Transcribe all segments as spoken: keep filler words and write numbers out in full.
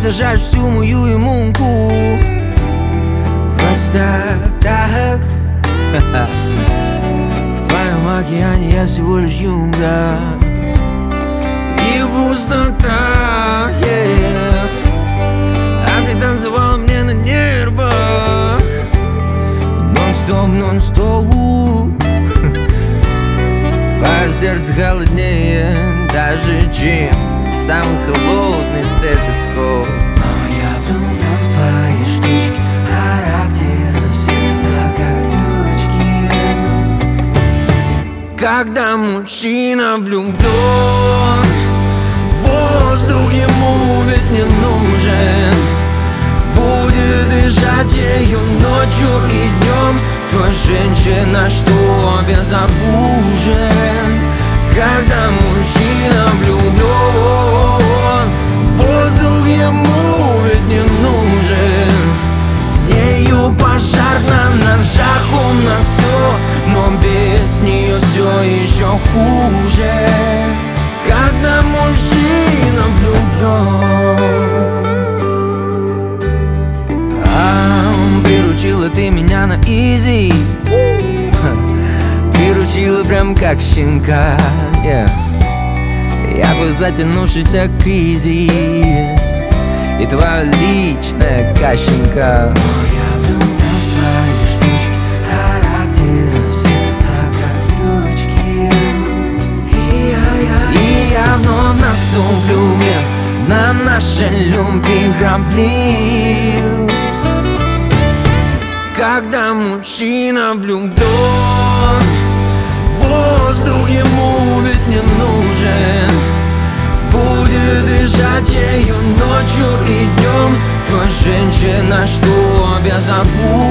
зажать всю мою иммунку. Просто так. В твоем океане я всего лишь юнга и пустота, yeah. А ты танцевал мне на нервах нон-стоп, нон-стоп. Твое сердце холоднее даже, чем самый холодный стетоскоп. Но я влюблен в твои штучки, характеры все закорючки. Когда мужчина влюблен, воздух ему ведь не нужен. Будет дышать ею ночью и днем. Твоя женщина, что безоружен. Когда мужчина влюблен, воздух ему ведь не нужен. С нею пожар на ножах, у нас все, но без нее все еще хуже. Когда мужчина влюблен. А, приручила ты меня на изи, приручила прям как щенка, yeah. Я бы затянувшийся кризис и твоя личная кащенка. Но я влюблен в твои штучки, характеры все закорючки. И я, я, И я вновь наступлю мир на наши любви корабли. Когда мужчина влюблен, воздух ему ведь не нужен. Будет дышать ею ночью и днем. Твоя женщина, что безоружен.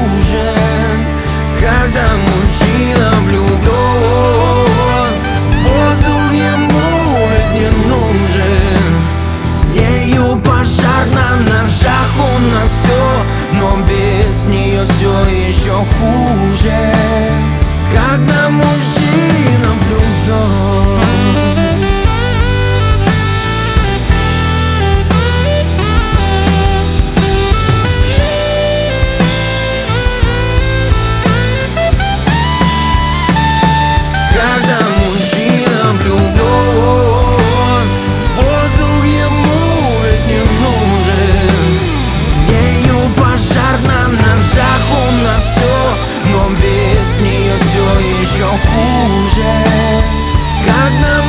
Когда мужчина влюблен, воздух ему ведь не нужен. С нею пожар на ножах, у нас все, но без нее все еще хуже. Когда мужчина влюблен. Когда мужчина влюблен, воздух ему ведь не нужен. С нею пожар на ножах, у нас все, но без нее все еще хуже. Когда